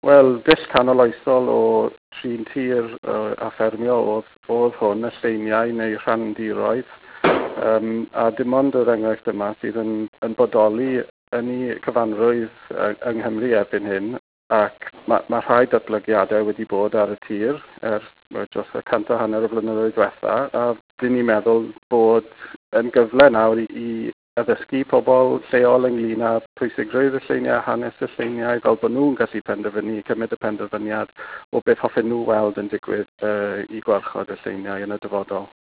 Wel, dull canoloesol o trin tir a ffermio oedd hwn, y lleiniau neu rhandiroedd. A dim ond yr enghraifft yma sydd yn bodoli yn ei cyfanrwydd yng Nghymru erbyn hyn, ac mae rhai datblygiadau wedi bod ar y tir dros y 100 o flynyddoedd diwetha, a rydyn ni'n meddwl bod yn gyfle nawr i addysgu pobl lleol ynglyn â pwysigrwydd y lleiniau, hanes y lleiniau, fel bod nhw'n gallu cymryd y penderfyniad o beth hoffen nhw weld yn digwydd i gwarchod y lleiniau yn y dyfodol.